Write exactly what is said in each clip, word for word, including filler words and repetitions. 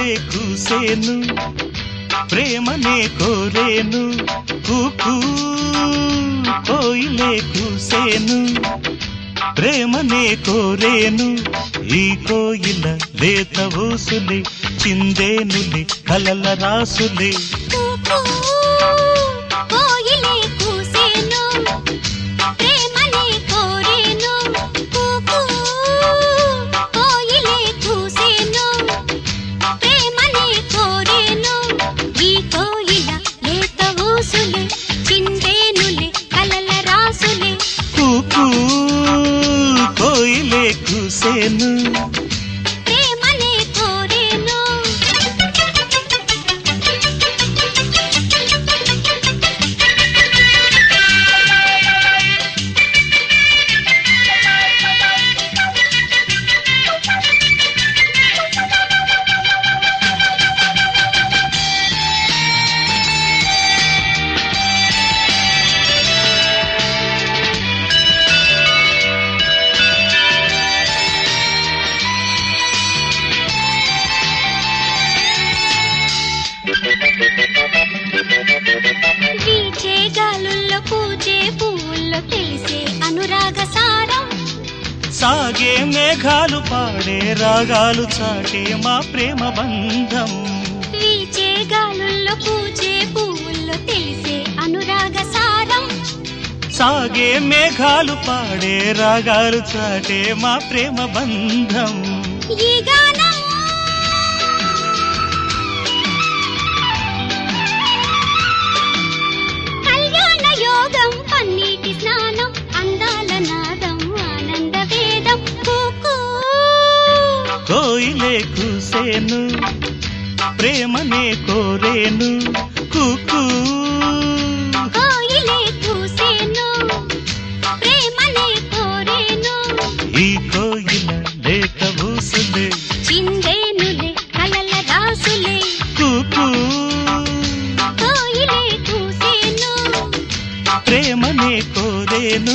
కూసేను ప్రేమనే కోరేను కూకూ కోయిలే కూసేను ప్రేమనే కోరేను ఈ కోయిల లేత ఊసులే చిందేనులే కలల రాసులే కోయిలే కూసేను ప్రేమనే కోరేను వీచే గాలుల్లో పూజే పువ్వుల్లో తెలిసే అనురాగ సారం సాగే మేఘాలు పాడే రాగాలు చాటే మా ప్రేమ బంధం వీచే గాలుల్లో పూజే పువ్వుల్లో తెలిసే అనురాగ సారం సాగే మేఘాలు పాడే రాగాలు చాటే మా ప్రేమ బంధం ఈ గానం కళ్యాణ యోగం పన్నీటి స్నానం అందాల నాదం ఆనంద వేదం కూకూ కోయిలే కూసేను ప్రేమనే కోరేను కూకూ కోయిలే కూసేను ప్రేమనే కోరేను ఈ కోయిల లేత ఊసులే చిందేనులే కలల రాసులే కూకూ కోయిలే కూసేను ప్రేమనే కోరేను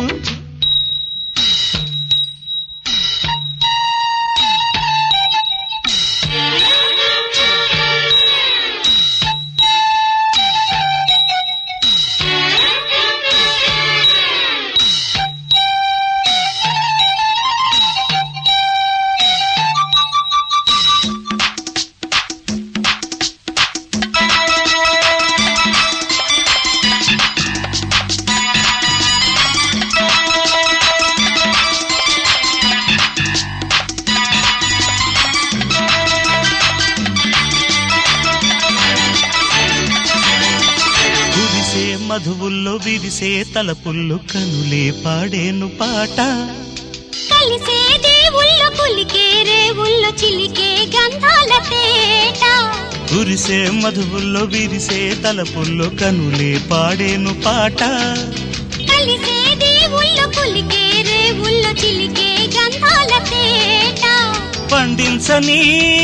మధువుల్లో విరిసే తలపుల్లో కనులే పాడేను పాట కలిసే దేవుళ్ళో కులికే రేవుల్లో చిలికే గంధాల తేట కురిసే మధువుల్లో విరిసే తలపుల్లో కనులే పాడేను పాట కలిసే దేవుళ్ళో కులికే రేవుల్లో చిలికే గంధాల తేట పండించని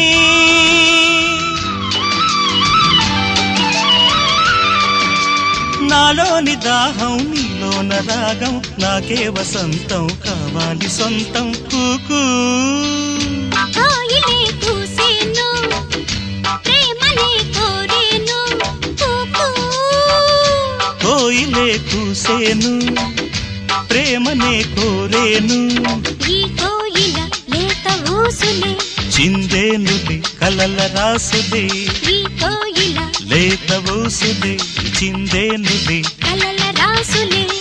నాలోని దాహం నీలోన రాగం నాకే వసంతం కావాలి సొంతం కూకూ కోయిలే కూసేను ప్రేమనే కోరేను కూకూ కోయిలే కూసేను ప్రేమనే కోరేను ఈ కోయిల లేత ఊసులే చిందేనులే కలల రాసులే ఈ కోయిల లేత ఊసులే చిందేనులే కలల రాసులే